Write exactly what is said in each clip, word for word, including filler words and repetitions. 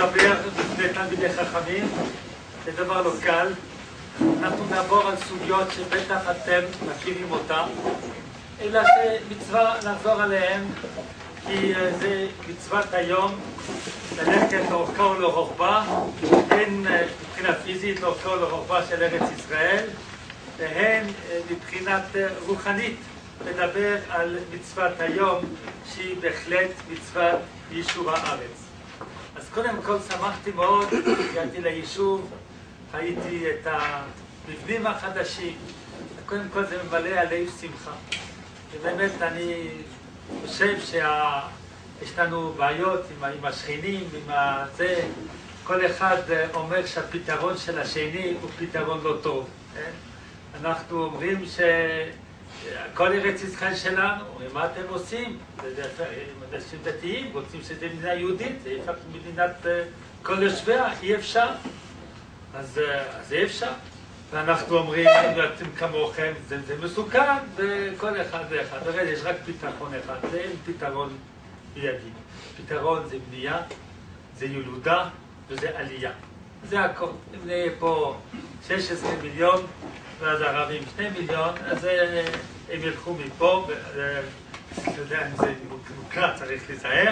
לדבר בפני תלמידי חכמים, זה דבר לא קל. אנחנו נעבור על סוגיות שבטח אתם מכירים אותן, אלא שמצווה לחזור עליהן, כי זה מצוות היום, ללכת לאורכה ולרוחבה, הן מבחינה פיזית לאורכה ולרוחבה של ארץ ישראל, והן מבחינת רוחנית, לדבר על מצוות היום, שהיא בהחלט מצוות יישוב הארץ. אז קודם כל שמחתי מאוד, הגעתי ליישוב, ראיתי את המבנים החדשים, קודם כל זה ממלא הלב שמחה. ובאמת אני חושב שיש לנו בעיות עם, עם השכנים, עם זה, כל אחד אומר שהפתרון של השני הוא פתרון לא טוב. כן? אנחנו אומרים שכל ארץ ישראל שלנו, מה אתם עושים? אנשים דתיים, רוצים שזה מדינה יהודית, זה יפק מדינת כל יושביה, אי אפשר. אז זה אפשר. ואנחנו אומרים, אתם כמוכם, זה, זה מסוכן, וכל אחד ואחד. הרי יש רק פתרון אחד, זה אין פתרון מיידי. פתרון זה בנייה, זה ילודה, וזה עלייה. זה הכל. אם נהיה פה שש עשרה מיליון, ואז הערבים שני מיליון, אז הם ילכו מפה, אתה יודע, אם זה מוקרא, צריך להיזהר,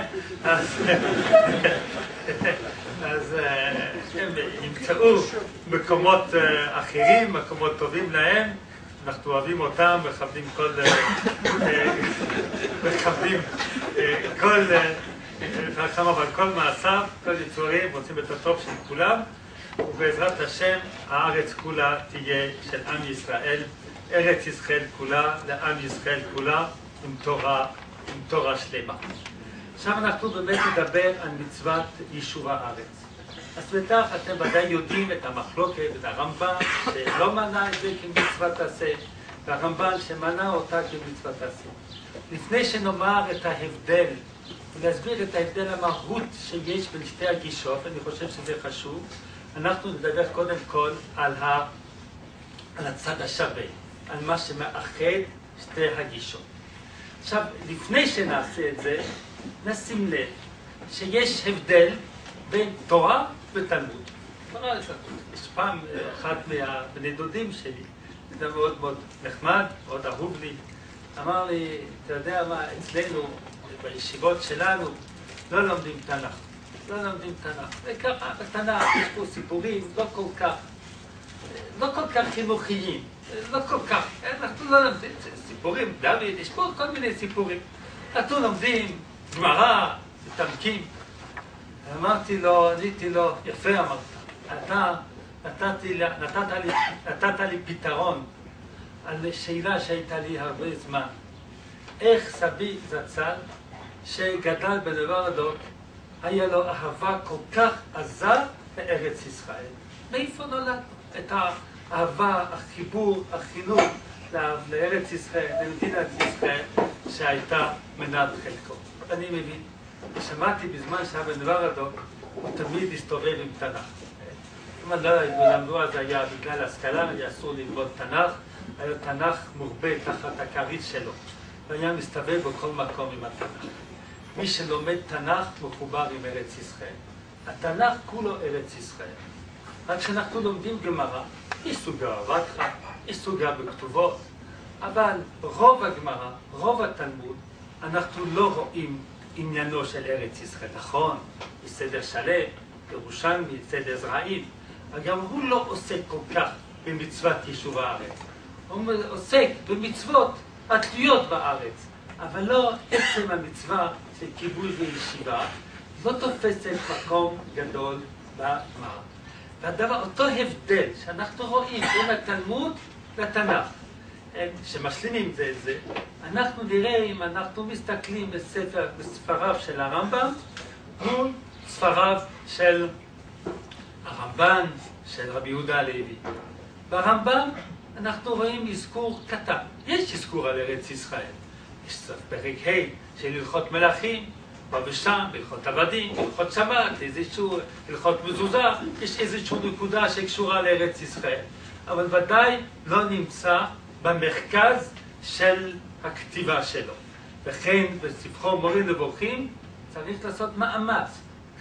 אז הם ימצאו מקומות אחרים, מקומות טובים להם, אנחנו אוהבים אותם, מכבדים כל, מכבדים כל, אבל כל מעשיו, כל יצורים, רוצים את הטוב של כולם, ובעזרת השם הארץ כולה תהיה של עם ישראל, ארץ ישראל כולה, לעם ישראל כולה, עם תורה, עם תורה שלמה. עכשיו אנחנו באמת נדבר על מצוות יישוב הארץ. אז בטח אתם ודאי יודעים את המחלוקת, את הרמב"ן, שלא מנה את זה כמצוות עשה, והרמב"ן שמנה אותה כמצוות עשה. לפני שנאמר את ההבדל, ולהסביר את ההבדל המהות שיש בין שתי הגישות, אני חושב שזה חשוב, אנחנו נדבר קודם כל על, ה... על הצד השווה, על מה שמאחד שתי הגישות. עכשיו, לפני שנעשה את זה, נשים לב שיש הבדל בין תורה ותלמוד. יש פעם אחד מהבני דודים שלי, זה מאוד מאוד נחמד, מאוד אהוב לי, אמר לי, אתה יודע מה, אצלנו, בישיבות שלנו, לא לומדים תנ"ך. לא לומדים תנ"ך. וככה, בתנ"ך יש פה סיפורים לא כל כך, לא כל כך חינוכיים. לא כל כך, אנחנו לא לומדים סיפורים, דוד, יש פה כל מיני סיפורים. אנחנו לומדים גמרא, מתעמקים. אמרתי לו, עניתי לו, יפה אמרת, אתה נתת לי, נתת לי, נתת לי פתרון על שאלה שהייתה לי הרבה זמן. איך סבי זצ"ל, שגדל בנברדות, היה לו אהבה כל כך עזה לארץ ישראל. מאיפה נולד את האהבה, החיבור, החינוך לארץ ישראל, למדינת ישראל, שהייתה מנת חלקו? אני מבין. שמעתי בזמן שהיה בנברדות, הוא תמיד הסתובב עם תנ"ך. אם אני לא למדו אז היה בגלל השכלה, היה אסור ללמוד תנ"ך, היה תנ"ך מורבה תחת הכרית שלו. והיה מסתובב בכל מקום עם התנ"ך. מי שלומד תנ"ך מחובר עם ארץ ישראל. התנ"ך כולו ארץ ישראל. רק כשאנחנו לומדים גמרא, יש סוגה רתחה, יש סוגה בכתובות, אבל רוב הגמרא, רוב התלמוד, אנחנו לא רואים עניינו של ארץ ישראל. נכון, יש סדר שלם, ירושלמי, סדר זרעים, אבל גם הוא לא עוסק כל כך במצוות יישוב הארץ. הוא עוסק במצוות התלויות בארץ, אבל לא עצם המצווה של כיבוי וישיבה, לא תופסת מקום גדול בגמרא. והדבר, אותו הבדל שאנחנו רואים בין התלמוד לתנ"ך, שמשלימים זה את זה, אנחנו נראה אם אנחנו מסתכלים בספר, בספריו של הרמב"ם, מול ספריו של הרמב"ן, של רבי יהודה הלוי. ברמב"ם אנחנו רואים אזכור קטן. יש אזכור על ארץ ישראל. יש פרק ה' של הלכות מלכים, פה ושם, הלכות עבדים, הלכות שבת, איזשהו הלכות מזוזה, יש איזושהי נקודה שקשורה לארץ ישראל. אבל ודאי לא נמצא במרכז של הכתיבה שלו. וכן בספרו מורה נבוכים צריך לעשות מאמץ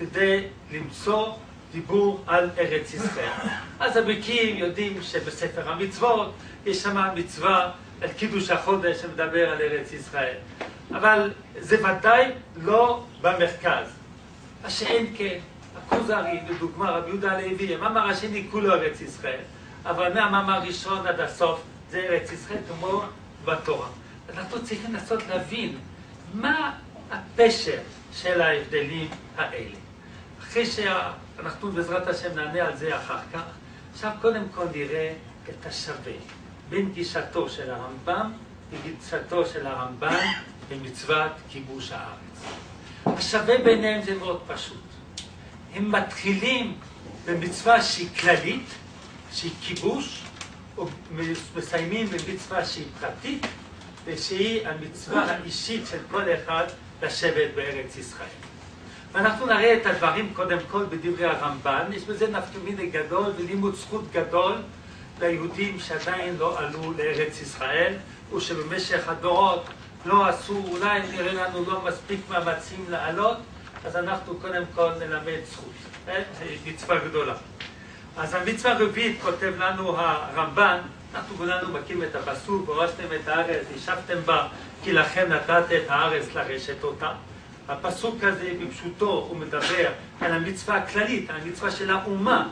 כדי למצוא דיבור על ארץ ישראל. אז הבקיאים יודעים שבספר המצוות יש שם מצווה על קידוש החודש שמדבר על ארץ ישראל. אבל זה ודאי לא במרכז. מה שאין כן, הכוזרי, לדוגמה, רבי יהודה הלוי, המאמר השני כולו ארץ ישראל, אבל מהמאמר הראשון עד הסוף זה ארץ ישראל כמו בתורה. אנחנו צריכים לנסות להבין מה הפשר של ההבדלים האלה. אחרי שאנחנו בעזרת השם נענה על זה אחר כך, עכשיו קודם כל נראה את השווה בין גישתו של הרמב"ם וגישתו של הרמב"ן במצוות כיבוש הארץ. השווה ביניהם זה מאוד פשוט. הם מתחילים במצווה שהיא כללית, שהיא כיבוש, ומסיימים במצווה שהיא פרטית, ושהיא המצווה האישית של כל אחד לשבת בארץ ישראל. ואנחנו נראה את הדברים קודם כל בדברי הרמב"ן. יש בזה נפקא מינה גדול ולימוד זכות גדול ליהודים שעדיין לא עלו לארץ ישראל, ושבמשך הדורות לא עשו, אולי נראה לנו לא מספיק מאמצים לעלות, אז אנחנו קודם כל נלמד זכות. זה מצווה גדולה. אז המצווה הרביעית כותב לנו הרמב"ן, אנחנו כולנו מכירים את הפסוק, והורשתם את הארץ, ישבתם בה, כי לכם נתת את הארץ לרשת אותה. הפסוק הזה בפשוטו הוא מדבר על המצווה הכללית, על המצווה של האומה,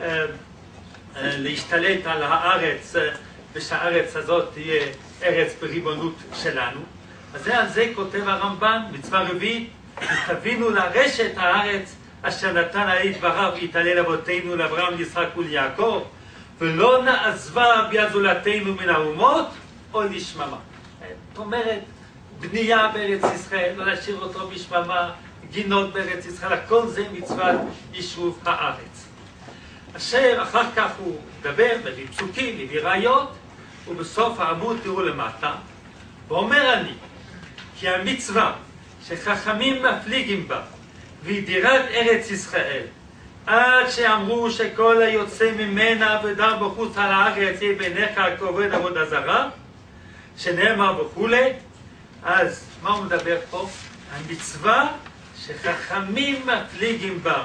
להשתלט על הארץ, ושהארץ הזאת תהיה ארץ בריבונות שלנו. אז זה על זה כותב הרמב"ן, מצווה רביעית, תבינו לרשת הארץ אשר נתן האל דבריו והתעלל אבותינו לאברהם, יצחק וליעקב, ולא נעזבה ביזולתנו מן האומות או לשממה. זאת אומרת, בנייה בארץ ישראל, לא להשאיר אותו בשממה, גינות בארץ ישראל, הכל זה מצוות יישוב הארץ. אשר אחר כך הוא מדבר, מביא פסוקים, מביא ראיות, ובסוף העמוד תראו למטה, ואומר אני, כי המצווה שחכמים מפליגים בה, והיא דירת ארץ ישראל, עד שאמרו שכל היוצא ממנה ודר בחוץ על הארץ יהיה בעיניך כעובד עבודה זרה, שנאמר וכולי. אז מה הוא מדבר פה? המצווה שחכמים מפליגים בה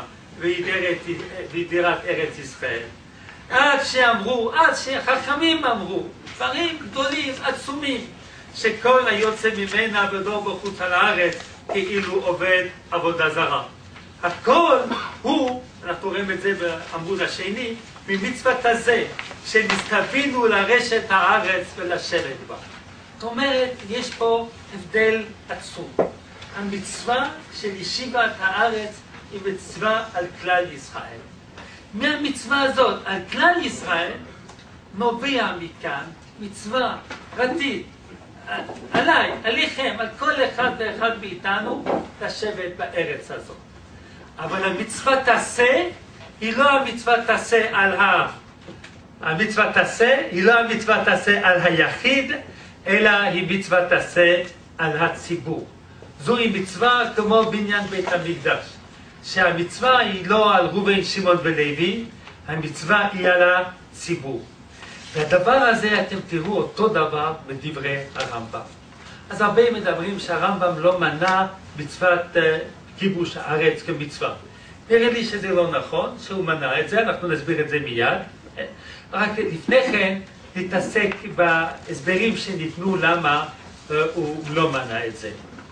והיא דירת ארץ ישראל. עד שאמרו, עד שחכמים אמרו, דברים גדולים, עצומים, שכל היוצא ממנה ודור בחוץ על הארץ כאילו עובד עבודה זרה. הכל הוא, אנחנו רואים את זה בעמוד השני, ממצוות הזה, שנסתווינו לרשת הארץ ולשבת בה. זאת אומרת, יש פה הבדל עצום. המצווה של ישיבת הארץ היא מצווה על כלל ישראל. מהמצווה הזאת על כלל ישראל נובע מכאן מצווה פרטית, עליי, עליכם, על כל אחד ואחד מאיתנו לשבת בארץ הזאת. אבל המצווה תעשה היא לא המצווה תעשה על ה... המצווה תעשה היא לא המצווה תעשה על היחיד, אלא היא מצווה תעשה על הציבור. זוהי מצווה כמו בניין בית המקדש, שהמצווה היא לא על ראובן, שמעון ולוי, המצווה היא על הציבור. והדבר הזה אתם תראו אותו דבר בדברי הרמב"ם. אז הרבה מדברים שהרמב"ם לא מנע מצוות uh, כיבוש הארץ כמצווה. נראה לי שזה לא נכון, שהוא מנע את זה, אנחנו נסביר את זה מיד. רק לפני כן נתעסק בהסברים שניתנו למה uh, הוא לא מנע את זה.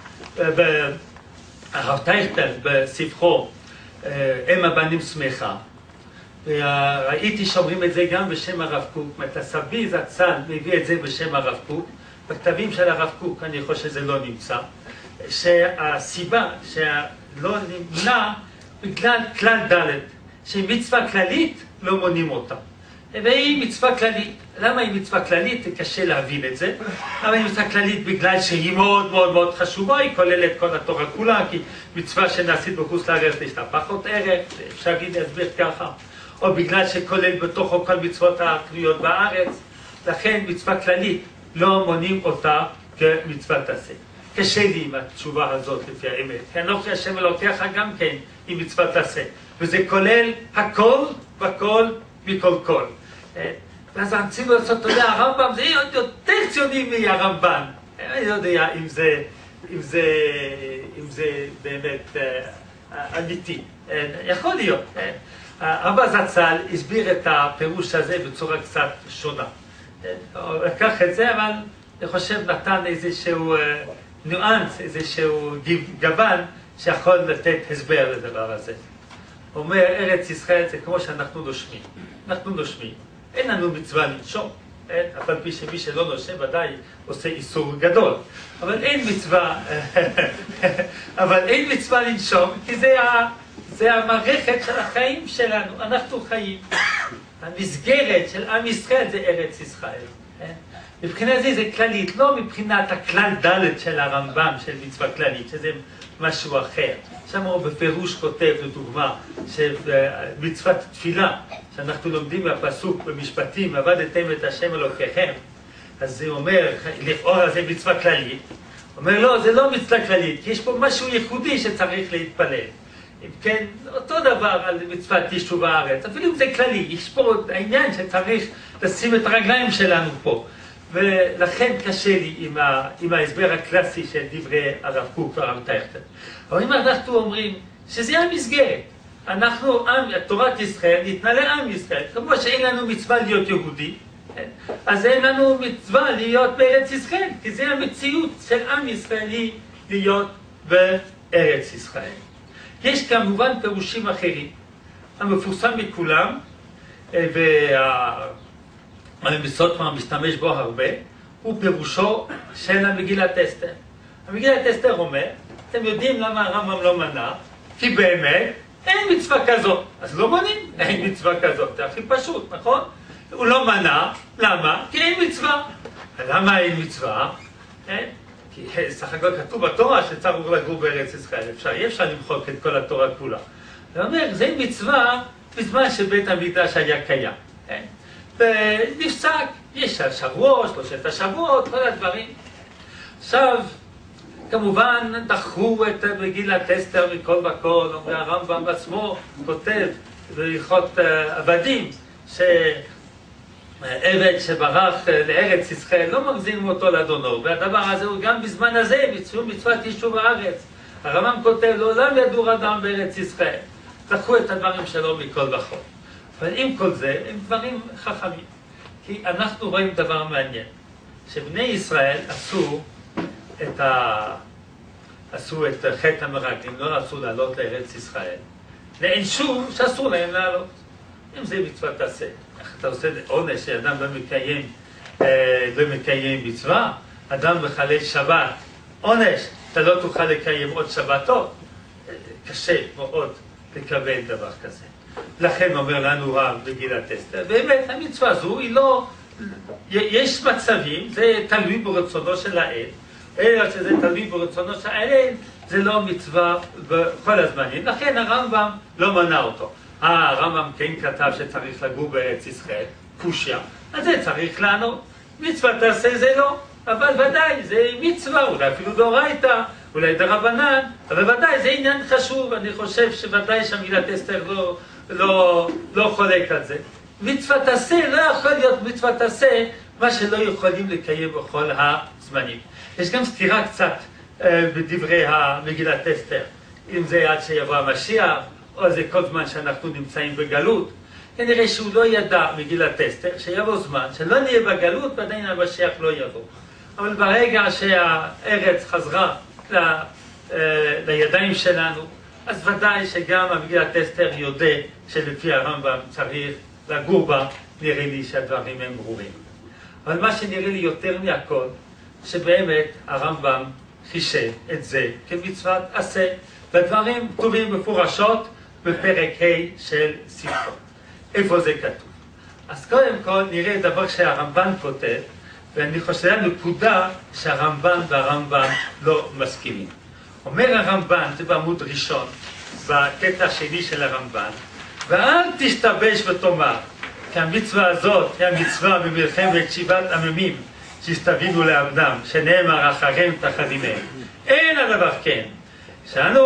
הרב טייכטל בספרו uh, אם הבנים שמחה, ראיתי שאומרים את זה גם בשם הרב קוק, הסבי זצ"ל מביא את זה בשם הרב קוק, בכתבים של הרב קוק אני חושב שזה לא נמצא, שהסיבה שלא נמנע בגלל כלל ד' שמצווה כללית לא מונים אותה. והיא מצווה כללית. למה היא מצווה כללית? זה קשה להבין את זה. אבל היא מצווה כללית בגלל שהיא מאוד מאוד מאוד חשובה, היא כוללת כל התורה כולה, כי מצווה שנעשית בחוץ לארץ יש לה פחות ערך, אפשר להסביר ככה. או בגלל שכולל בתוכו כל מצוות הקנויות בארץ, לכן מצווה כללית לא מונים אותה כמצוות תעשה. קשה לי עם התשובה הזאת לפי האמת, כי אנוכי השם אלוקיך גם כן היא מצוות תעשה, וזה כולל הכל וכל מכל כל. ואז רצינו לעשות, אתה יודע, הרמב"ם זה עוד יותר ציוני מהרמב"ן. אני לא יודע אם זה, אם זה, אם זה באמת אמיתי. יכול להיות. אבא זצ"ל הסביר את הפירוש הזה בצורה קצת שונה. הוא לקח את זה, אבל אני חושב נתן איזשהו ניואנס, איזשהו גוון שיכול לתת הסבר לדבר הזה. הוא אומר, ארץ ישראל זה כמו שאנחנו נושמים. אנחנו נושמים. אין לנו מצווה לנשום. אף על פי שמי שלא נושם ודאי עושה איסור גדול. אבל אין מצווה, אבל אין מצווה לנשום, כי זה, ה, זה המערכת של החיים שלנו. אנחנו חיים. המסגרת של עם ישראל זה ארץ ישראל. מבחינת זה זה כללית, לא מבחינת הכלל ד' של הרמב"ם של מצווה כללית, שזה משהו אחר. שם הוא בפירוש כותב, לדוגמה, שמצוות תפילה, שאנחנו לומדים מהפסוק במשפטים, עבדתם את השם אלוקיכם, אז זה אומר, לכאורה זה מצווה כללית. אומר, לא, זה לא מצווה כללית, כי יש פה משהו ייחודי שצריך להתפלל. אם כן, אותו דבר על מצוות יישוב הארץ, אפילו אם זה כללי, יש פה העניין שצריך לשים את הרגליים שלנו פה. ולכן קשה לי עם, ה, עם ההסבר הקלאסי של דברי הרב קוק והרב טייכטר. אבל אם אנחנו אומרים שזה המסגרת, אנחנו, עם, תורת ישראל ניתנה לעם ישראל, כמו שאין לנו מצווה להיות יהודי, אז אין לנו מצווה להיות בארץ ישראל, כי זה המציאות של עם ישראלי להיות בארץ ישראל. יש כמובן פירושים אחרים, המפורסם מכולם, וה... המסוטמר משתמש בו הרבה, הוא פירושו של המגילת אסתר. המגילת אסתר אומר, אתם יודעים למה הרמב"ם לא מנע? כי באמת אין מצווה כזאת. אז לא מונים, אין מצווה כזאת. זה הכי פשוט, נכון? הוא לא מנע, למה? כי אין מצווה. למה אין מצווה? אין? כי סך הכל כתוב בתורה שצריך לגור בארץ ישראל. אפשר, אי אפשר למחוק את כל התורה כולה. זה אומר, זה מצווה בזמן שבית המקדש היה קיים. אין? ונפסק, יש השבועות, שלושת השבועות, כל הדברים. עכשיו, כמובן, דחו את מגילת אסתר מכל וכל, אומר הרמב"ם בעצמו, כותב בהלכות עבדים, שעבד שברח לארץ ישראל, לא מחזירים אותו לאדונו, והדבר הזה הוא גם בזמן הזה, מצוות יישוב הארץ. הרמב"ם כותב, לעולם ידור אדם בארץ ישראל. דחו את הדברים שלו מכל וכל. אבל עם כל זה, הם דברים חכמים. כי אנחנו רואים דבר מעניין, שבני ישראל עשו את, ה... עשו את חטא המרגלים, לא רצו לעלות לארץ ישראל. נענשו שאסור להם לעלות. אם זה מצוות עשה, איך אתה עושה עונש שאדם לא מקיים, אה, לא מקיים מצווה, אדם מחלל שבת, עונש, אתה לא תוכל לקיים עוד שבתות. קשה מאוד לקבל דבר כזה. לכן אומר לנו רב מגילת אסתר, באמת המצווה הזו היא לא, יש מצבים, זה תלוי ברצונו של האל, אלא שזה תלוי ברצונו של האל, זה לא מצווה בכל הזמנים, לכן הרמב"ם לא מנע אותו. אה, הרמב"ם כן כתב שצריך לגור בארץ ישראל, קושיה, אז זה צריך לענות, מצווה תעשה זה לא, אבל ודאי זה מצווה, אולי אפילו דאורייתא, אולי דרבנן, אבל ודאי זה עניין חשוב, אני חושב שוודאי שהמגילת אסתר לא, לא, לא חולק על זה. מצוות עשה לא יכול להיות מצוות עשה, מה שלא יכולים לקיים בכל הזמנים. יש גם סתירה קצת אה, בדברי המגילת אסתר, אם זה עד שיבוא המשיח, או זה כל זמן שאנחנו נמצאים בגלות. כנראה שהוא לא ידע מגילת אסתר, שיבוא זמן, שלא נהיה בגלות ועדיין המשיח לא יבוא. אבל ברגע שהארץ חזרה ל, אה, לידיים שלנו, אז ודאי שגם המגילת אסתר יודע שלפי הרמב"ם צריך לגור בה, נראה לי שהדברים הם ברורים. אבל מה שנראה לי יותר מהכל, שבאמת הרמב"ם חישב את זה כמצוות עשה, והדברים כתובים מפורשות בפרק ה' של ספרו. איפה זה כתוב? אז קודם כל נראה דבר שהרמב"ם כותב, ואני חושב נקודה שהרמב"ם והרמב"ם לא מסכימים. אומר הרמב"ם, זה בעמוד ראשון, בקטע השני של הרמב"ם, ואל תשתבש ותאמר, כי המצווה הזאת היא המצווה במלחמת שבעת עממים שהסתווינו לעבדם, שנאמר אחריהם תחרימם. אין הדבר כן. שאנו,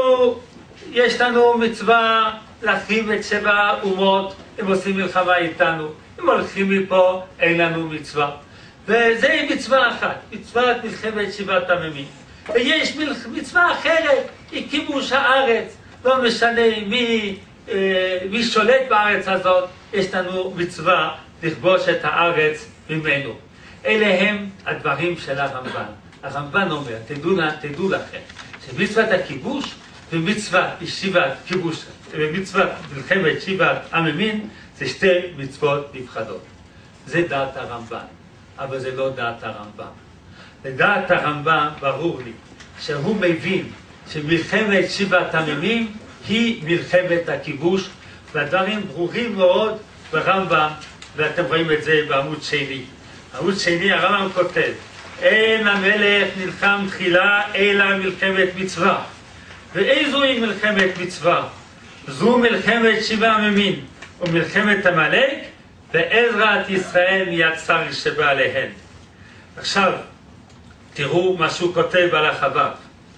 יש לנו מצווה להחריב את שבע אומות, הם עושים מלחמה איתנו, הם הולכים מפה, אין לנו מצווה. וזה מצווה אחת, מצוות מלחמת שבעת עממים. ויש מצווה אחרת, היא כיבוש הארץ, לא משנה מי, מי שולט בארץ הזאת, יש לנו מצווה לכבוש את הארץ ממנו. אלה הם הדברים של הרמב"ן. הרמב"ן אומר, תדעו, תדעו לכם, שמצוות הכיבוש ומצוות ישיבת כיבוש, ומצוות מלחמת שבעת עממים, זה שתי מצוות נפרדות. זה דעת הרמב"ן, אבל זה לא דעת הרמב"ם. לדעת הרמב"ם ברור לי שהוא מבין שמלחמת שבעת עממים היא מלחמת הכיבוש, והדברים ברורים מאוד ברמב"ם, ואתם רואים את זה בעמוד שני. בעמוד שני הרמב"ם כותב, אין המלך נלחם תחילה אלא מלחמת מצווה. ואיזו היא מלחמת מצווה? זו מלחמת שבעה עממים ומלחמת עמלק, ועזרת ישראל מיצר שבא עליהן. עכשיו תראו מה שהוא כותב על החב"ב,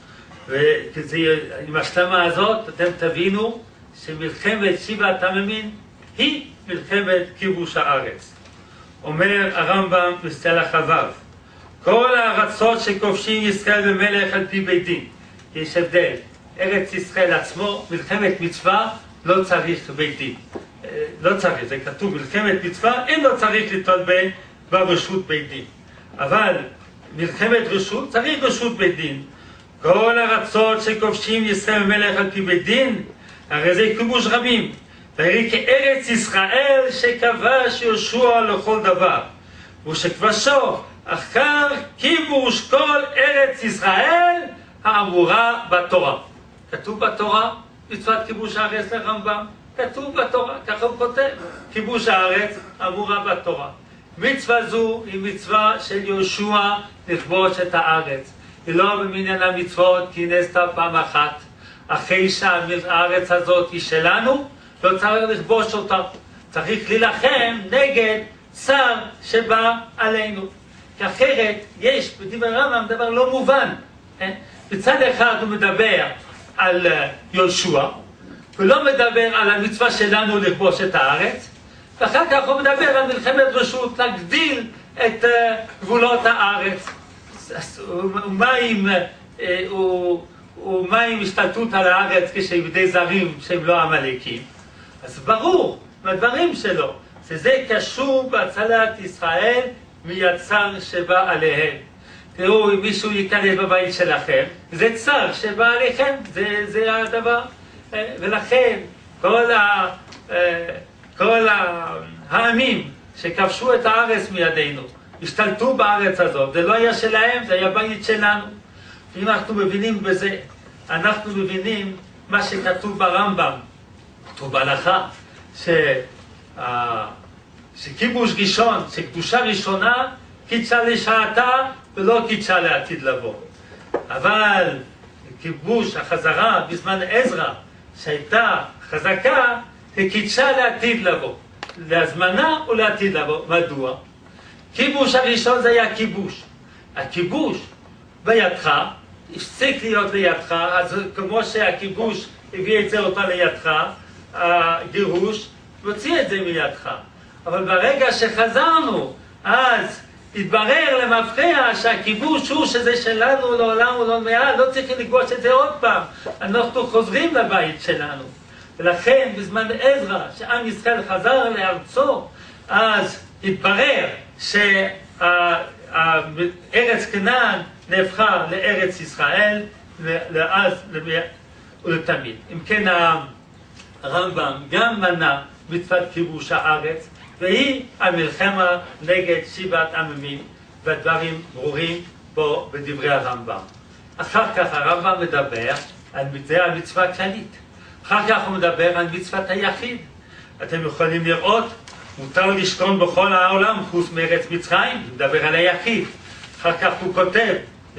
ועם השלמה הזאת אתם תבינו שמלחמת שבעת עממים היא מלחמת כיבוש הארץ. אומר הרמב"ם בסלע החב"ב, כל הארצות שכובשים ישראל במלך על פי בית דין, יש הבדל, ארץ ישראל עצמו, מלחמת מצווה, לא צריך בית דין, לא צריך, זה כתוב מלחמת מצווה, אין לא צריך לטעון בין ברשות בית דין, אבל מלחמת רשות צריך רשות בית דין. כל הארצות שכובשים ישראל במלך על פי בית דין, הרי זה כיבוש רבים, והרי כארץ ישראל שכבש יהושע לכל דבר, ושכבשו אחר כיבוש כל ארץ ישראל האמורה בתורה. כתוב בתורה, מצוות כיבוש הארץ לרמב"ם, כתוב בתורה, ככה הוא כותב, כיבוש הארץ אמורה בתורה. מצווה זו היא מצווה של יהושע לכבוש את הארץ. היא לא במניין המצוות כי נעשתה פעם אחת. אחרי שהארץ הזאת היא שלנו, לא צריך לכבוש אותה. צריך להילחם נגד צר שבא עלינו. כי אחרת יש בדברי הרמב"ם דבר לא מובן. בצד אחד הוא מדבר על יהושע, ולא מדבר על המצווה שלנו לכבוש את הארץ, ואחר כך הוא מדבר על מלחמת רשות להגדיל את גבולות הארץ. ומה עם, ומה עם השתלטות על הארץ כשיהודי זרים שהם לא עמלקים? אז ברור מהדברים שלו שזה קשור בהצלת ישראל מיצר שבא עליהם. תראו, אם מישהו ייכנס בבית שלכם, זה צר שבא עליכם, זה, זה הדבר. ולכן כל, ה, כל העמים שכבשו את הארץ מידינו, השתלטו בארץ הזאת, זה לא היה שלהם, זה היה בית שלנו. אם אנחנו מבינים בזה, אנחנו מבינים מה שכתוב ברמב"ם, כתוב בהלכה, ש... שכיבוש ראשון, שקדושה ראשונה, קידשה לשעתה ולא קידשה לעתיד לבוא. אבל כיבוש החזרה בזמן עזרא, שהייתה חזקה, היא קידשה לעתיד לבוא. להזמנה ולעתיד לבוא. מדוע? כיבוש הראשון זה היה כיבוש. הכיבוש בידך, הפסיק להיות לידך, אז כמו שהכיבוש הביא את זה אותה לידך, הגירוש, הוציא את זה מידך. אבל ברגע שחזרנו, אז התברר למפריע שהכיבוש הוא שזה שלנו לעולם ולעולם מעל, לא צריכים לכבוש את זה עוד פעם. אנחנו חוזרים לבית שלנו. ולכן בזמן עזרא, שעם ישראל חזר לארצו, אז התברר שארץ כנען נהפכה לארץ ישראל, לאז ולתמיד. אם כן הרמב"ם גם מנה מצוות כיבוש הארץ, והיא המלחמה נגד שבעת עממים, והדברים ברורים פה בדברי הרמב"ם. אחר כך הרמב"ם מדבר על מצווה הכללית. אחר כך הוא מדבר על מצוות היחיד. אתם יכולים לראות, מותר לשכון בכל העולם חוץ מארץ מצרים, הוא מדבר על היחיד. אחר כך הוא כותב,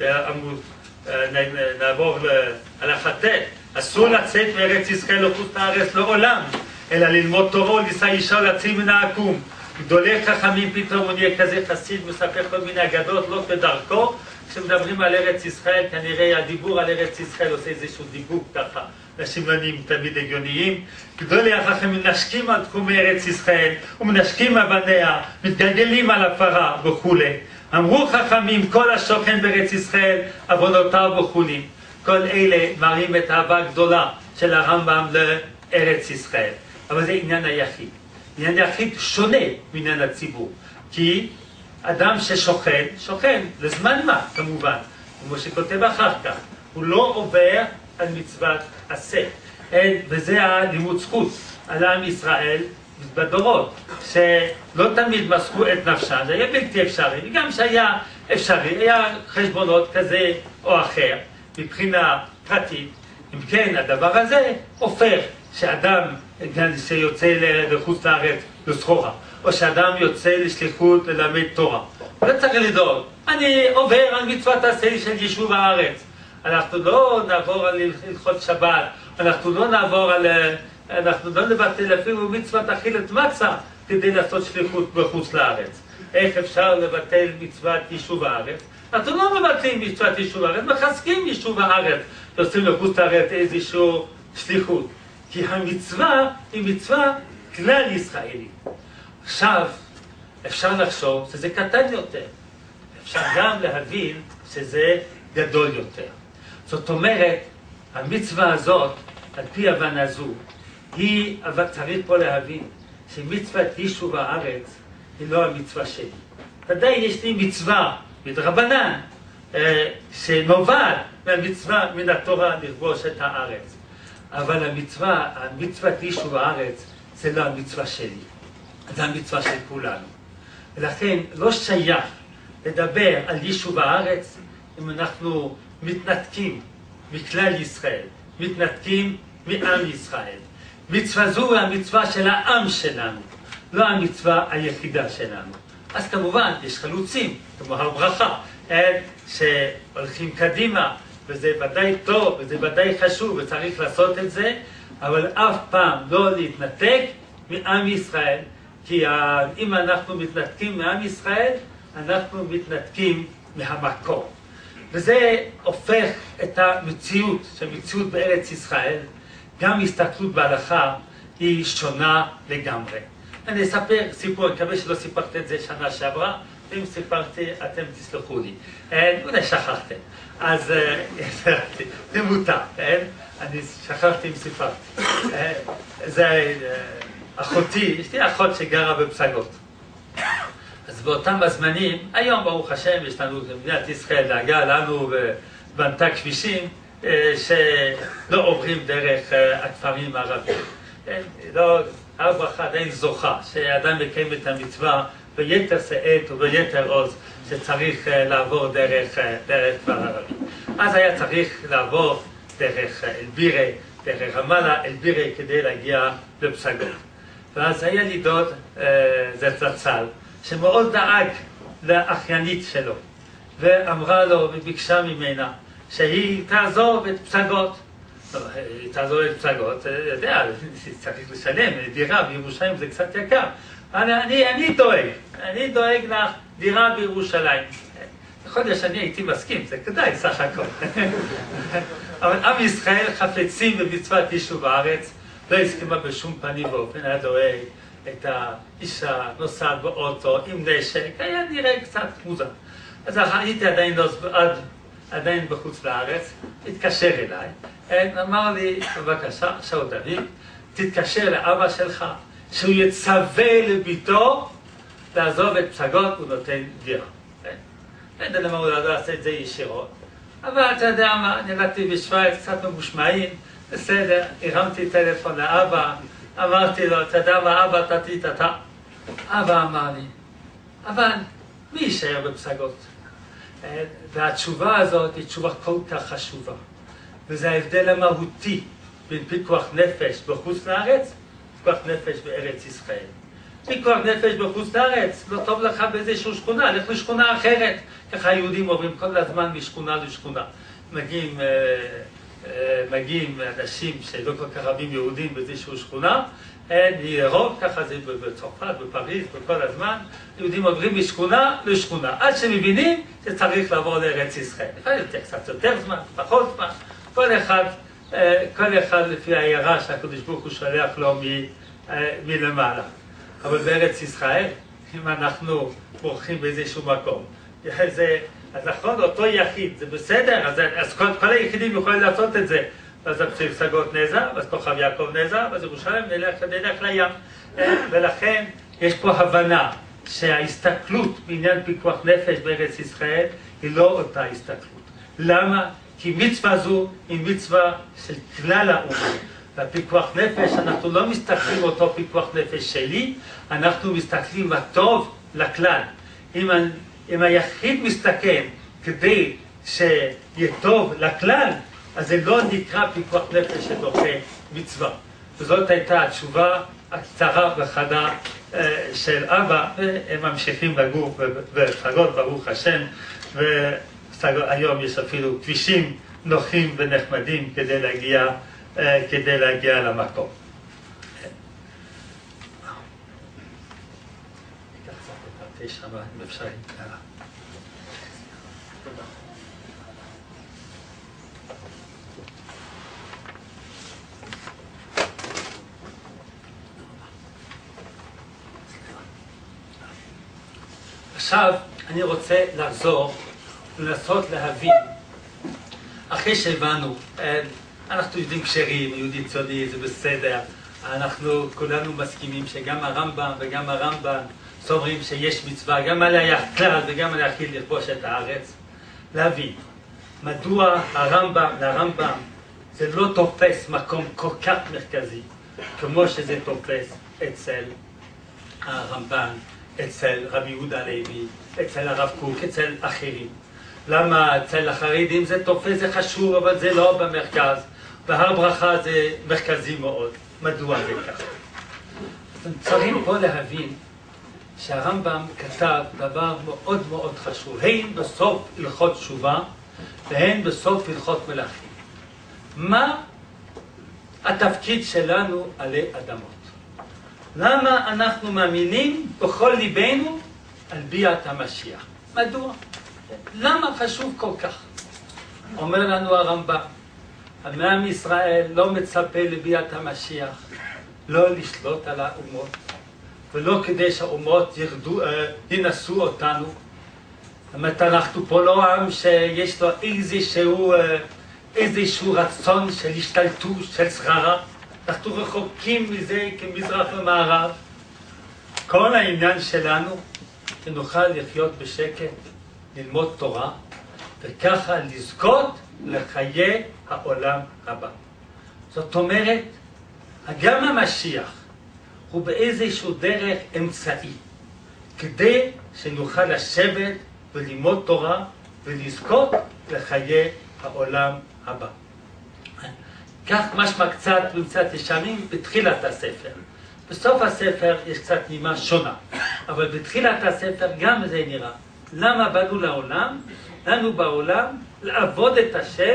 נעבור על החטא, אסור לצאת מארץ ישראל לחוץ לארץ לעולם, אלא ללמוד תורו, לישא אישה להציל מן העקום. גדולי חכמים פתאום הוא נהיה כזה חסיד, מספר כל מיני אגדות, לא בדרכו. כשמדברים על ארץ ישראל, כנראה הדיבור על ארץ ישראל עושה איזשהו דיבור ככה. לשמלנים תמיד הגיוניים. גדולי החכמים מנשקים על תחומי ארץ ישראל, ומנשקים אבניה, מתגלגלים על הפרה וכולי. אמרו חכמים, כל השוכן בארץ ישראל, עוונותיו וכולי. כל אלה מראים את האהבה הגדולה של הרמב"ם לארץ ישראל. אבל זה עניין היחיד. עניין היחיד שונה מעניין הציבור. כי אדם ששוכן, שוכן לזמן מה כמובן, כמו שכותב אחר כך, הוא לא עובר על מצוות עשה. וזה הלימוד זכות על עם ישראל בדורות, שלא תמיד מסרו את נפשם, זה היה בלתי אפשרי, וגם שהיה אפשרי, היה חשבונות כזה או אחר, מבחינה פרטית. אם כן, הדבר הזה הופך שאדם שיוצא לחוץ לארץ לסחורה, או שאדם יוצא לשליחות ללמד תורה. לא צריך לדאוג, אני עובר על מצוות עשה של יישוב הארץ. אנחנו לא נעבור על הלכות שבת, אנחנו לא נעבור על... אנחנו לא נבטל אפילו מצוות אכילת מצה כדי לעשות שליחות בחוץ לארץ. איך אפשר לבטל מצוות יישוב הארץ? אנחנו לא מבטלים מצוות יישוב הארץ, מחזקים יישוב הארץ, ועושים לחוץ לארץ איזושהי שליחות. כי המצווה היא מצווה כלל ישראלית. עכשיו, אפשר לחשוב שזה קטן יותר. אפשר גם להבין שזה גדול יותר. זאת אומרת, המצווה הזאת, על פי הבנה זו, היא, אבל צריך פה להבין, שמצוות יישוב הארץ היא לא המצווה שלי. ודאי יש לי מצווה מדרבנן, שנובעת מהמצווה מן התורה לכבוש את הארץ. אבל המצווה, המצוות יישוב הארץ, זה לא המצווה שלי. זה המצווה של כולנו. ולכן לא שייך לדבר על יישוב הארץ אם אנחנו מתנתקים מכלל ישראל, מתנתקים מעם ישראל. מצווה זו היא המצווה של העם שלנו, לא המצווה היחידה שלנו. אז כמובן יש חלוצים, כמו הר ברכה, שהולכים קדימה, וזה ודאי טוב, וזה ודאי חשוב, וצריך לעשות את זה, אבל אף פעם לא להתנתק מעם ישראל, כי אם אנחנו מתנתקים מעם ישראל, אנחנו מתנתקים מהמקור. וזה הופך את המציאות, שהמציאות בארץ ישראל, גם הסתכלות בהלכה היא שונה לגמרי. אני אספר סיפור, אני מקווה שלא סיפרתי את זה שנה שעברה, ואם סיפרתי אתם תסלחו לי. אולי שכחתם. אז זה מותר, אני שכחתי אם סיפרתי. זה אחותי, יש לי אחות שגרה בפסגות. אז באותם הזמנים, היום ברוך השם יש לנו במדינת ישראל דאגה לנו ובנתה כבישים שלא עוברים דרך הכפרים הערביים. לא, הר ברכה עדיין זוכה שאדם מקיים את המצווה ביתר שאת וביתר עוז שצריך לעבור דרך כפר ערבי. אז היה צריך לעבור דרך אלבירה, דרך רמאללה, אלבירה כדי להגיע לפסגות. ואז היה לי דוד, זה זצ"ל, שמאוד דאג לאחיינית שלו, ואמרה לו וביקשה ממנה שהיא תעזוב את פסגות. היא תעזוב את פסגות, יודע, צריך לשלם, דירה בירושלים זה קצת יקר. אני, אני דואג, אני דואג לך דירה בירושלים. יכול להיות שאני הייתי מסכים, זה כדאי סך הכל. אבל עם ישראל חפצים במצוות יישוב הארץ, לא הסכימה בשום פנים ואופן, היה דואג את האישה נוסעת באוטו עם נשק, היה נראה קצת מוזר. אז הייתי עדיין, עדיין בחוץ לארץ, התקשר אליי, אמר לי, בבקשה, שאול דוד, תתקשר לאבא שלך, שהוא יצווה לביתו לעזוב את פסגות, הוא נותן דירה. לא יודע למה הוא לא עשה את זה ישירות, אבל אתה יודע מה, נראיתי בשוויץ קצת ממושמעים, בסדר, הרמתי טלפון לאבא, אמרתי לו, אתה יודע מה, אבא, אתה תתתה. אבא אמר לי, אבל מי יישאר בפסגות? והתשובה הזאת היא תשובה כל כך חשובה. וזה ההבדל המהותי בין פיקוח נפש בחוץ לארץ, פיקוח נפש בארץ ישראל. פיקוח נפש בחוץ לארץ, לא טוב לך באיזושהי שכונה, לך לשכונה אחרת. ככה היהודים עוברים כל הזמן משכונה לשכונה. מגיעים, מגיעים אנשים שלא כל כך רבים יהודים באיזושהי שכונה, רוב, ככה זה בצרפת, בפריז, בכל הזמן, יהודים עוברים משכונה לשכונה, עד שמבינים שצריך לעבור לארץ ישראל. לפעמים יותר, קצת יותר זמן, פחות זמן, כל אחד, כל אחד לפי העיירה שהקדוש ברוך הוא שולח לו מלמעלה. אבל בארץ ישראל, אם אנחנו בורחים באיזשהו מקום, זה, אז נכון, אותו יחיד, זה בסדר, אז, אז כל, כל היחידים יכולים לעשות את זה, ואז הפסגות נעזב, ואז כוכב יעקב נעזב, ואז ירושלים נלך, נלך לים. ולכן יש פה הבנה שההסתכלות בעניין פיקוח נפש בארץ ישראל היא לא אותה הסתכלות. למה? כי מצווה זו היא מצווה של כלל האומה. והפיקוח נפש, אנחנו לא מסתכלים אותו פיקוח נפש שלי, אנחנו מסתכלים הטוב לכלל. אם, אם היחיד מסתכל כדי שיהיה טוב לכלל, אז זה לא נקרא פיקוח נפש שדוחה מצווה. וזאת הייתה התשובה הקצרה וחדה של אבא, והם ממשיכים לגור בפסגות, ברוך השם, והיום יש אפילו כבישים נוחים ונחמדים כדי להגיע, כדי להגיע למקום. אם אפשר להתקרא. עכשיו אני רוצה לחזור ולנסות להבין, אחרי שהבנו, אנחנו יודעים כשרים, יהודי ציוני, זה בסדר, אנחנו כולנו מסכימים שגם הרמב"ם וגם הרמב"ן סוברים שיש מצווה, גם על הכלל וגם על היחיד לכבוש את הארץ. להבין, מדוע הרמב"ם, לרמב"ם זה לא תופס מקום כל כך מרכזי, כמו שזה תופס אצל הרמב"ן, אצל רבי יהודה הלוי, אצל הרב קוק, אצל אחרים. למה אצל החרדים זה תופס, זה חשוב, אבל זה לא במרכז, והר ברכה זה מרכזי מאוד. מדוע זה ככה? צריך פה להבין שהרמב"ם כתב דבר מאוד מאוד חשוב, הן בסוף הלכות תשובה והן בסוף הלכות מלכים. מה התפקיד שלנו עלי אדמות? למה אנחנו מאמינים בכל ליבנו על ביאת המשיח? מדוע? למה חשוב כל כך? אומר לנו הרמב"ם, עם ישראל לא מצפה לביאת המשיח, לא לשלוט על האומות, ולא כדי שהאומות ירדו, ינסו אותנו. זאת אומרת, אנחנו פה לא עם שיש לו איזשהו, איזשהו רצון של השתלטות, של שררה. אנחנו רחוקים מזה כמזרח ומערב. כל העניין שלנו, שנוכל לחיות בשקט, ללמוד תורה, וככה לזכות לחיי העולם הבא. זאת אומרת, גם המשיח הוא באיזשהו דרך אמצעי, כדי שנוכל לשבת וללמוד תורה ולזכות לחיי העולם הבא. כך משמע קצת וקצת ישנים בתחילת הספר. בסוף הספר יש קצת נימה שונה, אבל בתחילת הספר גם זה נראה. למה באנו לעולם? באנו בעולם לעבוד את השם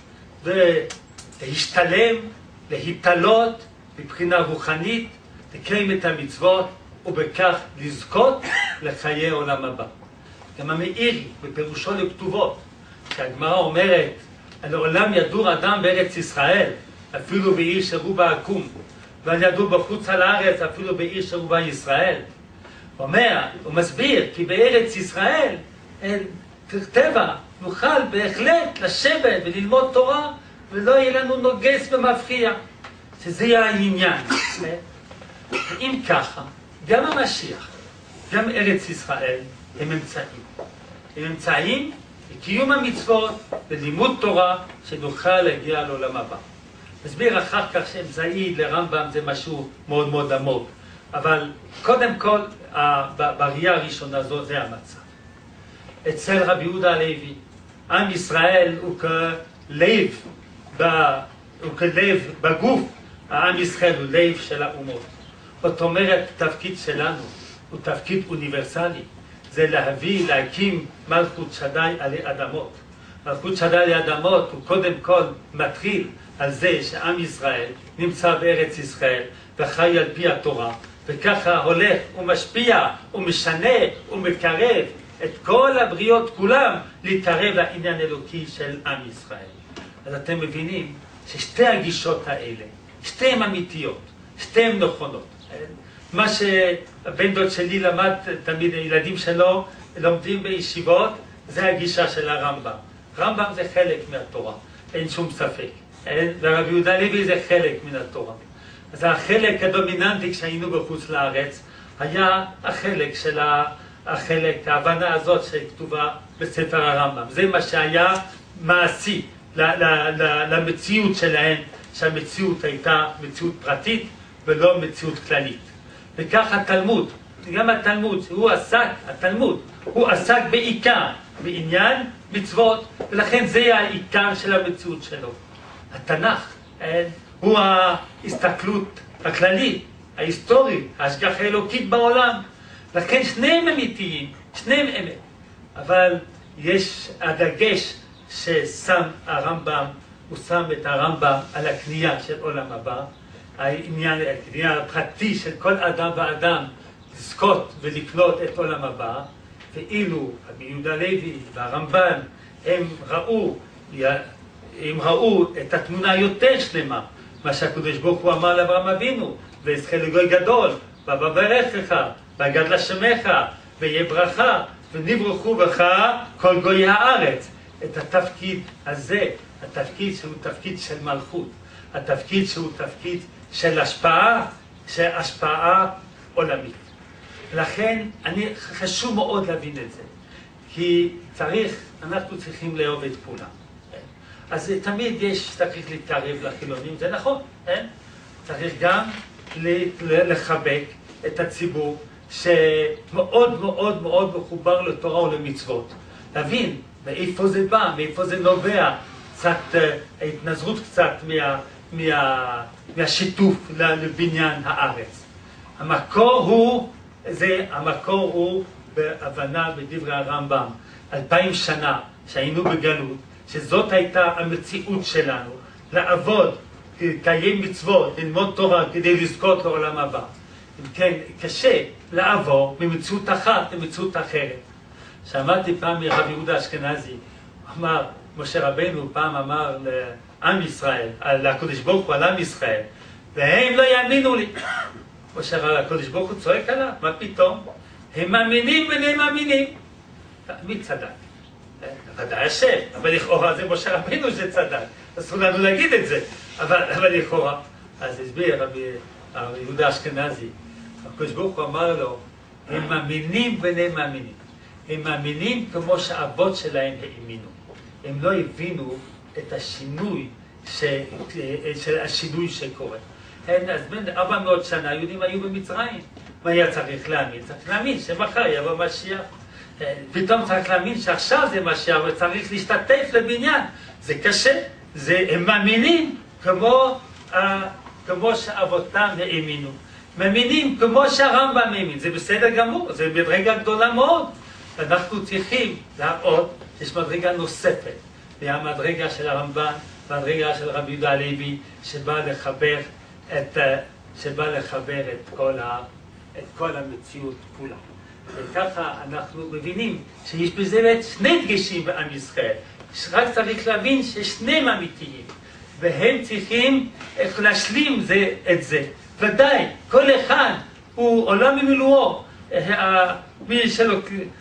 ולהשתלם, להתעלות מבחינה רוחנית, לקיים את המצוות ובכך לזכות לחיי עולם הבא. גם המאירי בפירושו לכתובות, שהגמרא אומרת, לעולם ידור אדם בארץ ישראל, אפילו בעיר שרובה עקום, ועל ידור בחוץ על הארץ, אפילו בעיר שרובה ישראל. הוא אומר, הוא מסביר, כי בארץ ישראל, טבע, נוכל בהחלט לשבת וללמוד תורה, ולא יהיה לנו נוגס ומפחיע. שזה יהיה העניין. אם ככה, גם המשיח, גם ארץ ישראל, הם אמצעים. הם אמצעים לקיום המצוות, ללימוד תורה, שנוכל להגיע לעולם הבא. מסביר אחר כך שאמצעי לרמב"ם זה משהו מאוד מאוד עמוק. אבל קודם כל, בראייה הראשונה זו, זה המצב. אצל רבי יהודה הלוי, עם ישראל הוא כלב, הוא כלב בגוף, העם ישראל הוא לב של האומות. זאת אומרת, תפקיד שלנו הוא תפקיד אוניברסלי. זה להביא, להקים מלכות שדי עלי אדמות. מלכות שדי עלי אדמות הוא קודם כל מתחיל על זה שעם ישראל נמצא בארץ ישראל וחי על פי התורה, וככה הולך ומשפיע ומשנה ומקרב את כל הבריות כולם להתקרב לעניין אלוקי של עם ישראל. אז אתם מבינים ששתי הגישות האלה, שתיהן אמיתיות, שתיהן נכונות. מה שהבן דוד שלי למד, תמיד הילדים שלו לומדים בישיבות, זה הגישה של הרמב"ם. רמב"ם זה חלק מהתורה, אין שום ספק. ורבי יהודה הלוי זה חלק מן התורה. אז החלק הדומיננטי כשהיינו בחוץ לארץ היה החלק של החלק, ההבנה הזאת שכתובה בספר הרמב"ם. זה מה שהיה מעשי למציאות שלהם, שהמציאות הייתה מציאות פרטית ולא מציאות כללית. וכך התלמוד, גם התלמוד, הוא עסק, התלמוד, הוא עסק בעיקר בעניין מצוות, ולכן זה העיקר של המציאות שלו. התנ"ך הוא ההסתכלות הכללית, ההיסטורית, ההשגחה האלוקית בעולם. לכן שניהם אמיתיים, שניהם אמת. אבל יש הדגש ששם הרמב"ם, הוא שם את הרמב"ם על הקנייה של עולם הבא, העניין, הקנייה הפרטי של כל אדם ואדם לזכות ולקנות את עולם הבא, ואילו רבי יהודה הלוי והרמב"ן הם ראו, הם ראו את התמונה היותר שלמה, מה שהקדוש ברוך הוא אמר לאברהם אבינו, ויזכה לגוי גדול, ובברכך, והגד לשמך, ויהיה ברכה, ונברכו בך כל גויי הארץ. את התפקיד הזה, התפקיד שהוא תפקיד של מלכות, התפקיד שהוא תפקיד של השפעה, של השפעה עולמית. לכן אני, חשוב מאוד להבין את זה, כי צריך, אנחנו צריכים לאהוב את כולם. אז תמיד יש, צריך להתקרב לחילונים, זה נכון, אין? צריך גם לחבק את הציבור שמאוד מאוד מאוד מחובר לתורה ולמצוות. להבין מאיפה זה בא, מאיפה זה נובע, קצת, ההתנזרות קצת מה, מה, מהשיתוף לבניין הארץ. המקור הוא, זה, המקור הוא בהבנה בדברי הרמב"ם, אלפיים שנה שהיינו בגלות, שזאת הייתה המציאות שלנו, לעבוד, לקיים מצוות, ללמוד תורה כדי לזכות לעולם הבא. אם כן, קשה לעבור ממציאות אחת למציאות אחרת. שמעתי פעם מרבי יהודה אשכנזי, אמר, משה רבנו פעם אמר לעם ישראל, לקדוש ברוך הוא על עם ישראל, והם לא יאמינו לי. משה הקדוש ברוך הוא צועק עליו, מה פתאום? הם מאמינים ואינם מאמינים. מי צדק? ודאי השם, אבל לכאורה זה משה רבנו שצדק, אסור לנו להגיד את זה, אבל, אבל לכאורה. אז הסביר רבי יהודה אשכנזי, הקדוש ברוך הוא אמר לו, הם מאמינים ואינם מאמינים. הם מאמינים כמו שהאבות שלהם האמינו. הם לא הבינו את השינוי, ש... של השינוי שקורה. אז בין ארבע מאות שנה היהודים היו במצרים. מה היה צריך להאמין? צריך להאמין שמחר יבוא משיח. פתאום צריך להאמין שעכשיו זה משיח וצריך להשתתף לבניין. זה קשה. זה, הם מאמינים כמו, כמו שאבותם האמינו. מאמינים כמו שהרמב"ם האמין. זה בסדר גמור, זה מדרגה גדולה מאוד. אנחנו צריכים להראות, יש מדרגה נוספת, והמדרגה של הרמב"ן, מדרגה של רבי יהודה הלוי, שבא לחבר את, שבא לחבר את כל, ה, את כל המציאות כולה. וככה אנחנו מבינים שיש בזה שני דגשים בעם ישראל, שרק צריך להבין ששניהם אמיתיים, והם צריכים להשלים זה, את זה. ודאי, כל אחד הוא עולם ממילואו, מי שלא...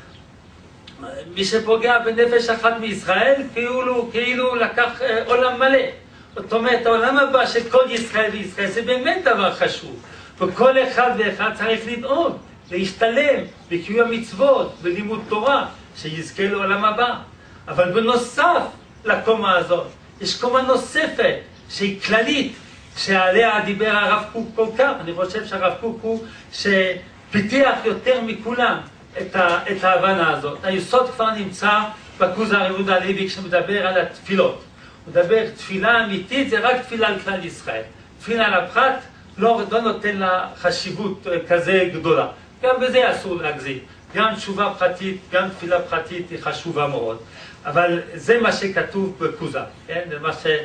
מי שפוגע בנפש אחת מישראל, כאילו, כאילו לקח אה, עולם מלא. זאת אומרת, העולם הבא של כל ישראל וישראל זה באמת דבר חשוב. וכל אחד ואחד צריך לדאוג, להשתלם בקיום המצוות, בלימוד תורה, שיזכה לעולם הבא. אבל בנוסף לקומה הזאת, יש קומה נוספת שהיא כללית, שעליה דיבר הרב קוק כל כך. אני חושב שהרב קוק הוא שפיתח יותר מכולם את, ה, את ההבנה הזאת. היסוד כבר נמצא בכוזר יהודה הלוי כשמדבר על התפילות. הוא מדבר, תפילה אמיתית זה רק תפילה על כלל ישראל. תפילה על הפרט לא, לא נותן לה חשיבות כזה גדולה. גם בזה אסור להגזים. גם תשובה פרטית, גם תפילה פרטית היא חשובה מאוד. אבל זה מה שכתוב בכוזר. כן? זה מה ש...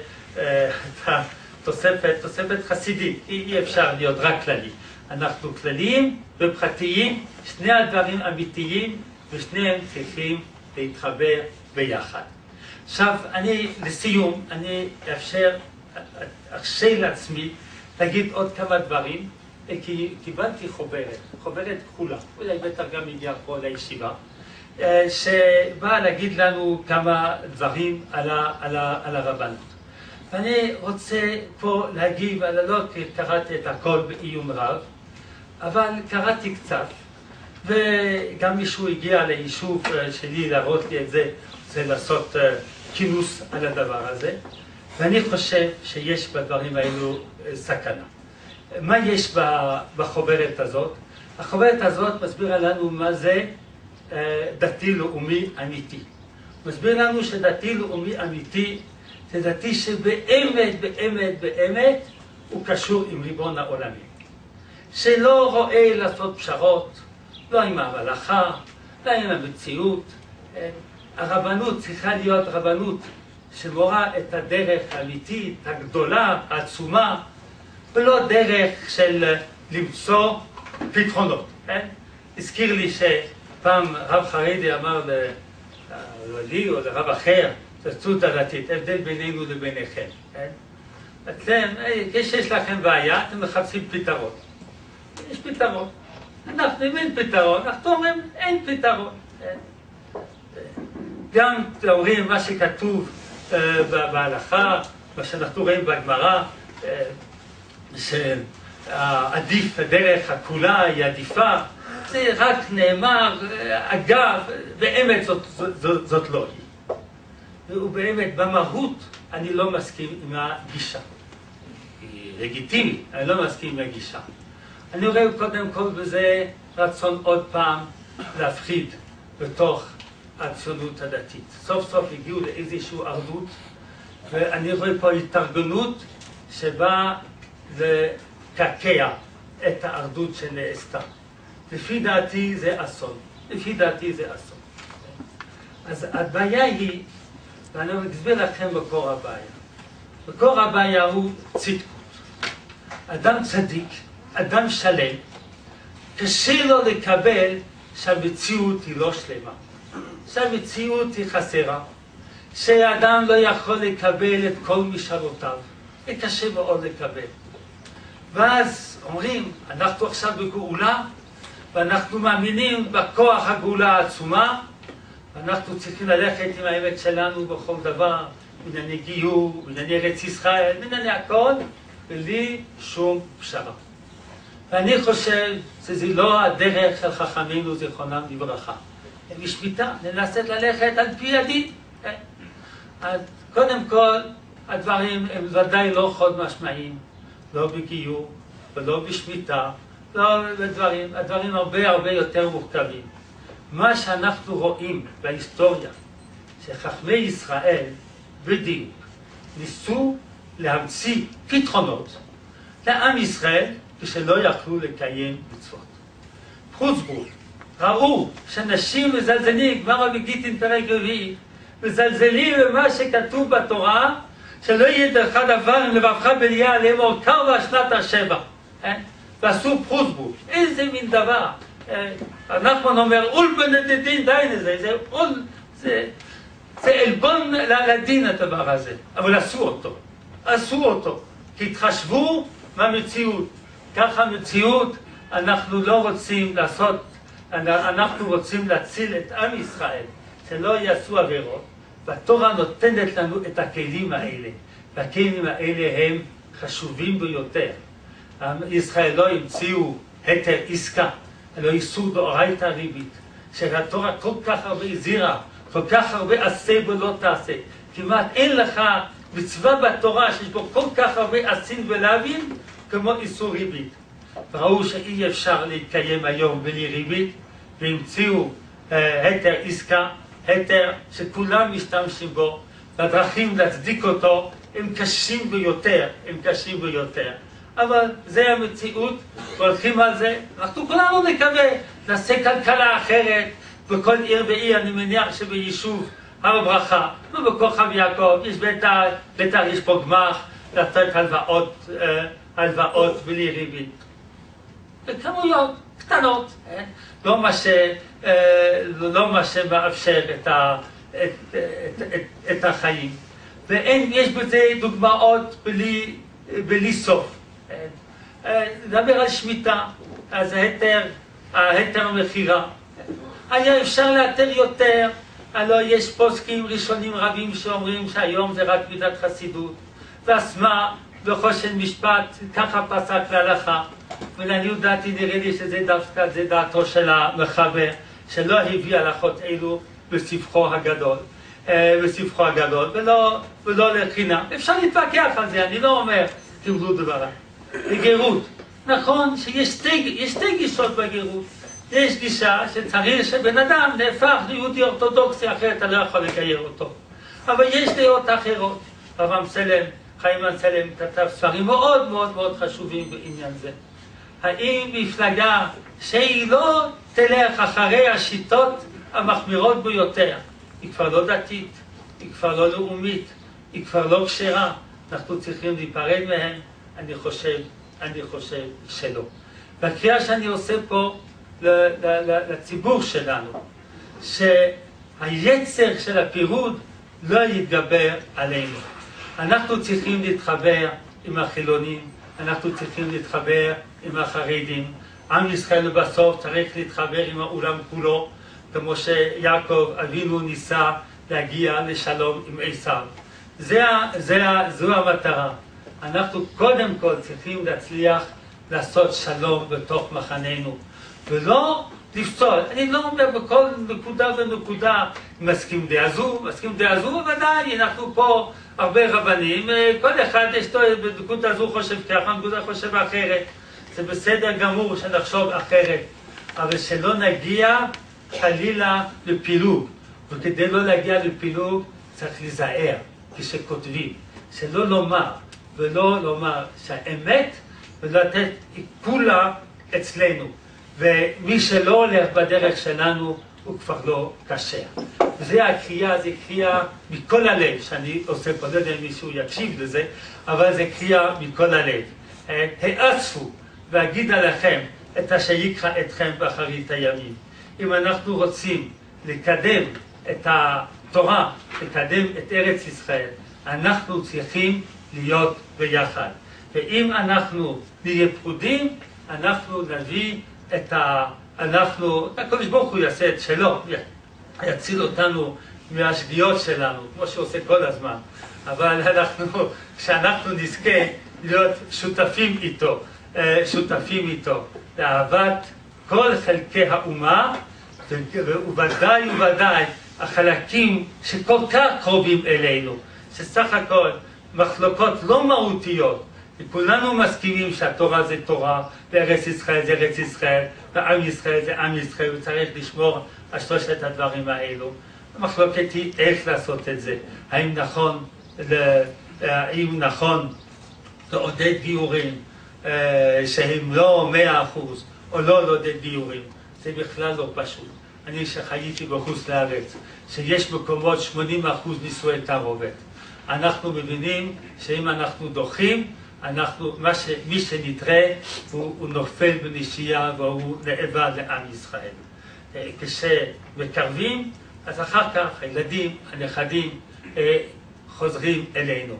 תוספת, תוספת חסידית. אי אפשר להיות רק כללי. אנחנו כלליים ופרטיים, שני הדברים אמיתיים, ושניהם צריכים להתחבר ביחד. עכשיו, אני, לסיום, אני אפשר, ארשה לעצמי להגיד עוד כמה דברים, כי קיבלתי חוברת, חוברת כחולה, אולי בטח גם הגיעה פה לישיבה, שבאה להגיד לנו כמה דברים על, ה, על, ה, על הרבנות. ואני רוצה פה להגיב, אני לא קראתי את הכל בעיון רב, אבל קראתי קצת, וגם מישהו הגיע ליישוב שלי להראות לי את זה, זה לעשות כינוס על הדבר הזה, ואני חושב שיש בדברים האלו סכנה. מה יש בחוברת הזאת? החוברת הזאת מסבירה לנו מה זה דתי-לאומי אמיתי. מסביר לנו שדתי-לאומי אמיתי זה דתי שבאמת, באמת, באמת הוא קשור עם ריבון העולמי. שלא רואה לעשות פשרות, לא עם ההלכה, לא עם המציאות. הרבנות צריכה להיות רבנות שמורה את הדרך האמיתית, הגדולה, העצומה, ולא דרך של למצוא פתרונות. הזכיר לי שפעם רב חרדי אמר לי או לרב אחר, תצאות הדתית, הבדל בינינו לביניכם. אתם, כשיש לכם בעיה, אתם מחפשים פתרון. יש פתרון. אנחנו, אם אין פתרון, אנחנו אומרים, אין פתרון. גם אומרים מה שכתוב בהלכה, מה שאנחנו רואים בגמרא, שעדיף, הדרך הכולה היא עדיפה, זה רק נאמר, אגב, באמת זאת, זאת, זאת לא היא. ובאמת, במהות אני לא מסכים עם הגישה. היא לגיטימית, אני לא מסכים עם הגישה. אני רואה קודם כל בזה רצון עוד פעם להפחיד בתוך הציונות הדתית. סוף סוף הגיעו לאיזושהי אחדות, ואני רואה פה התארגנות שבאה לקעקע את האחדות שנעשתה. לפי דעתי זה אסון. לפי דעתי זה אסון. אז הבעיה היא, ואני אסביר לכם מקור הבעיה. מקור הבעיה הוא צדקות. אדם צדיק, אדם שלם, קשה לו לקבל שהמציאות היא לא שלמה. שהמציאות היא חסרה. שהאדם לא יכול לקבל את כל משאלותיו. זה קשה מאוד לקבל. ואז אומרים, אנחנו עכשיו בגאולה, ואנחנו מאמינים בכוח הגאולה העצומה, ואנחנו צריכים ללכת עם האמת שלנו בכל דבר, בענייני גיור, בענייני ארץ ישראל, בענייני הכל, בלי שום פשרה. ואני חושב שזה לא הדרך של חכמינו זיכרונם לברכה. הם משמיטה, ננסה ללכת על פי הדין. אז קודם כל, הדברים הם ודאי לא חוד משמעיים, לא בגיור ולא בשמיטה, לא בדברים, הדברים הרבה הרבה יותר מורכבים. מה שאנחנו רואים בהיסטוריה, שחכמי ישראל בדיוק ניסו להמציא פתרונות לעם ישראל ושלא יכלו לקיים מצוות. חוצבו, ראו שאנשים מזלזלים, כבר בגיטין פרק רביעי, מזלזלים במה שכתוב בתורה, שלא יהיה דרך דבר אם לבבך בליה לאמור קרבה שנת השבע. ועשו חוצבו, איזה מין דבר. נחמן אומר, אול בנדדין דיין הזה, זה אול, זה, זה אלבון לדין הדבר הזה. אבל עשו אותו, עשו אותו. כי התחשבו מהמציאות. ככה המציאות, אנחנו לא רוצים לעשות, אנחנו רוצים להציל את עם ישראל, שלא יעשו עבירות, והתורה נותנת לנו את הכלים האלה. והכלים האלה הם חשובים ביותר. ישראל לא המציאו היתר עסקה, אלא איסור דאורייתא ריבית, שהתורה כל כך הרבה הזהירה, כל כך הרבה עשה ולא תעשה. כמעט אין לך מצווה בתורה שיש בו כל כך הרבה עשים ולהבין, כמו איסור ריבית. ראו שאי אפשר להתקיים היום בלי ריבית, והמציאו אה, היתר עסקה, היתר שכולם משתמשים בו, והדרכים להצדיק אותו הם קשים ביותר, הם קשים ביותר. אבל זה המציאות, והולכים על זה, אנחנו כולנו נקווה, נעשה כלכלה אחרת, בכל עיר ועיר, אני מניח שביישוב הר הברכה, ובכוכב יעקב, יש בטח, בטח יש פה גמ"ח, לתת הלוואות, אה, הלוואות בלי ריבית. בכמויות קטנות, אה? לא מה ש, אה, לא מה שמאפשר את, ה, את, את, את, את החיים. ואין, יש בזה דוגמאות בלי, בלי סוף. נדבר על שמיטה, אז ההיתר, ההיתר מחירה. היה אפשר לאתר יותר, הלוא יש פוסקים ראשונים רבים שאומרים שהיום זה רק מידת חסידות, ועצמה וחושן משפט, ככה פסק להלכה. ולעניות דעתי נראה לי שזה דווקא, זה דעתו של המחבר, שלא הביא הלכות אלו בספרו הגדול, בספרו הגדול, ולא, ולא לחינם. אפשר להתווכח על זה, אני לא אומר, תראו דבר. בגרות, נכון שיש שתי, שתי גישות בגרות. יש גישה שצריך שבן אדם נהפך ליהודי אורתודוקסי, אחרת אתה לא יכול לגייר אותו. אבל יש דעות אחרות. הרב אמסלם, חיים אמסלם כתב ספרים מאוד מאוד מאוד חשובים בעניין זה. האם מפלגה שהיא לא תלך אחרי השיטות המחמירות ביותר, היא כבר לא דתית, היא כבר לא לאומית, היא כבר לא כשרה, אנחנו צריכים להיפרד מהם? אני חושב, אני חושב שלא. והקריאה שאני עושה פה לציבור שלנו, שהיצר של הפירוד לא יתגבר עלינו. אנחנו צריכים להתחבר עם החילונים, אנחנו צריכים להתחבר עם החרדים. עם ישראל בסוף צריך להתחבר עם העולם כולו, כמו שיעקב אבינו ניסה להגיע לשלום עם עשיו. זה, זה, זו המטרה. אנחנו קודם כל צריכים להצליח לעשות שלום בתוך מחננו, ולא לפסול. אני לא אומר בכל נקודה ונקודה מסכים דעה זו, מסכים דעה זו, ודאי, אנחנו פה הרבה רבנים, כל אחד יש לו בנקודה זו חושב ככה, בנקודה חושב אחרת. זה בסדר גמור שנחשוב אחרת, אבל שלא נגיע חלילה לפילוג, וכדי לא להגיע לפילוג צריך להיזהר כשכותבים, שלא לומר ולא לומר שהאמת ולא לתת כולה אצלנו, ומי שלא הולך בדרך שלנו הוא כבר לא כשר. וזה הקריאה, זה קריאה מכל הלב שאני עושה פה, לא יודע אם מישהו יקשיב לזה, אבל זה קריאה מכל הלב. האספו ואגידה לכם את אשר יקרא אתכם באחרית הימים. אם אנחנו רוצים לקדם את התורה, לקדם את ארץ ישראל, אנחנו צריכים להיות ביחד. ואם אנחנו נהיה פרודים, אנחנו נביא את ה... אנחנו, הקדוש ברוך הוא יעשה את שלו, יציל אותנו מהשגיאות שלנו, כמו שהוא עושה כל הזמן. אבל אנחנו, כשאנחנו נזכה להיות שותפים איתו, שותפים איתו, לאהבת כל חלקי האומה, וודאי וודאי החלקים שכל כך קרובים אלינו, שסך הכל מחלוקות לא מהותיות, וכולנו מסכימים שהתורה זה תורה, וארץ ישראל זה ארץ ישראל, ועם ישראל זה עם ישראל, וצריך לשמור על שלושת הדברים האלו. המחלוקת היא איך לעשות את זה. האם נכון, האם נכון לעודד גיורים שהם לא מאה אחוז, או לא לעודד גיורים. זה בכלל לא פשוט. אני שחייתי בחוץ לארץ, שיש מקומות שמונים אחוז נישואי תערובת. אנחנו מבינים שאם אנחנו דוחים, אנחנו, מה ש, מי שנתראה הוא, הוא נופל בנשייה והוא נאבד לעם ישראל. כשמקרבים, אז אחר כך הילדים, הנכדים, חוזרים אלינו.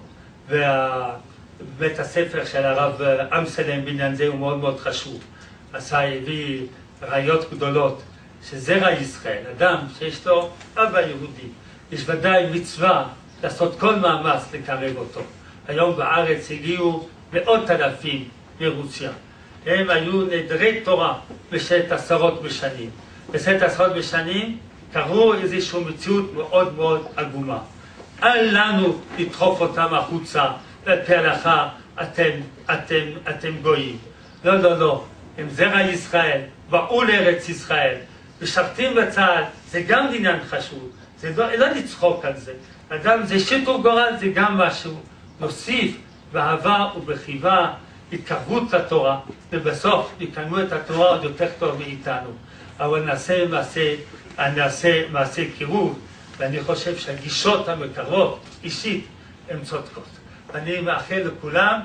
ובית הספר של הרב אמסלם בעניין זה הוא מאוד מאוד חשוב. עשה הביא ראיות גדולות שזרע ישראל, אדם שיש לו אבא יהודי, יש ודאי מצווה לעשות כל מאמץ לקרב אותו. היום בארץ הגיעו מאות אלפים מרוסיה. הם היו נדרי תורה בשת עשרות בשנים. בשת עשרות בשנים קראו איזושהי מציאות מאוד מאוד עגומה. אל לנו לדחוף אותם החוצה, לפי הלכה אתם, אתם, אתם גויים. לא, לא, לא. הם זרע ישראל, באו לארץ ישראל, משרתים בצה"ל, זה גם עניין חשוב. זה לא, לא לצחוק על זה. אדם זה שיתוף גורל, זה גם משהו. נוסיף באהבה ובחיבה, התקרבות לתורה, ובסוף יקיימו את התורה עוד יותר טוב מאיתנו. אבל נעשה מעשה, נעשה מעשה קירוב, ואני חושב שהגישות המקרבות, אישית, הן צודקות. אני מאחל לכולם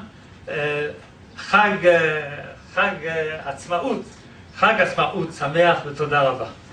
חג, חג עצמאות, חג עצמאות שמח ותודה רבה.